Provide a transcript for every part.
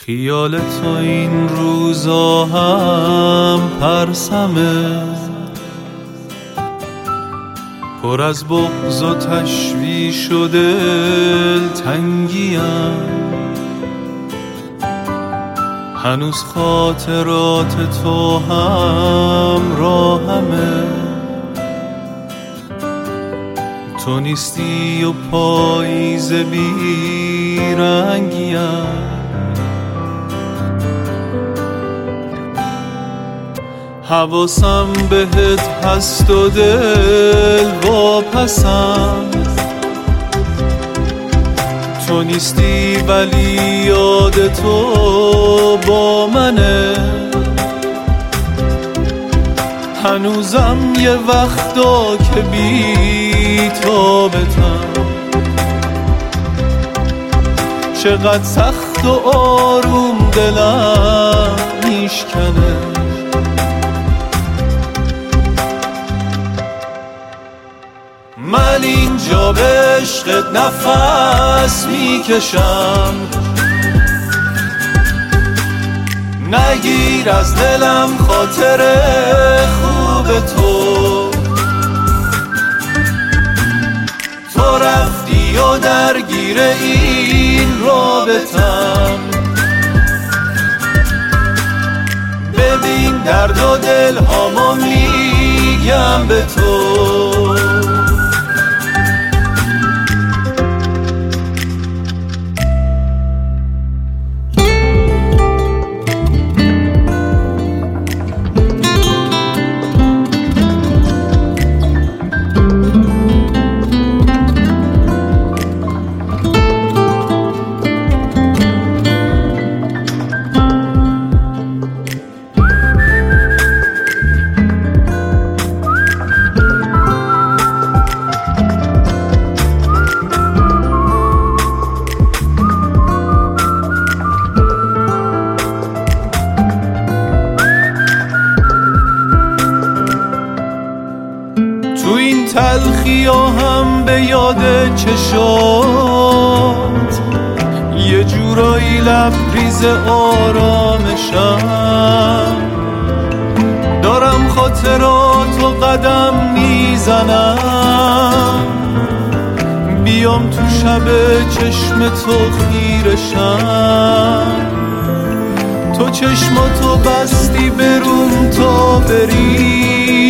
خیال تو این روزا هم پرسمه، پر از بغض و تشویش و دلتنگیم. هنوز خاطرات تو هم راهمه، تو نیستی و پاییز بیرنگیم. حواسم بهت هست و دل واپسم، تو نیستی ولی یاد تو با منه. هنوزم یه وقتا که بی تابتم، چقدر سخت و آروم دلم میشکنه. من اینجا به عشقت نفس میکشم، نگیر از دلم خاطر خوب تو. تو رفتی و درگیر این رابطم، ببین درد و دل هامو میگم به تو. تو این تلخی ها هم به یاد چشات یه جورایی لبریز آرامشم. دارم خاطرات و قدم میزنم، بیام تو شب چشم تو خیرشم. تو چشماتو بستی بروم تا بری،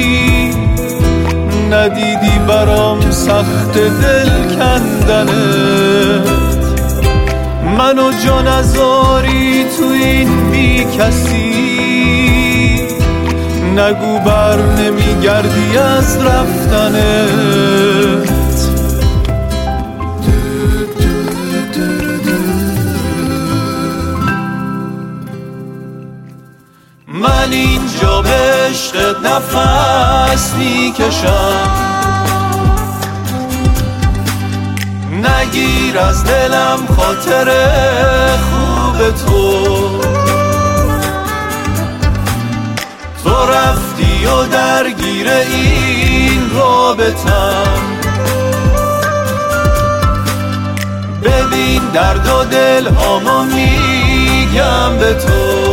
ندیدی برام سخت دل کندنت. منو جا نذاری تو این بی کسی، نگو بر نمیگردی از رفتنت. من اینجا به عشقت نفس میکشم، نگیر از دلم خاطر خوب تو. تو رفتی و درگیر این رابطم، ببین درد و دل هامو میگم به تو.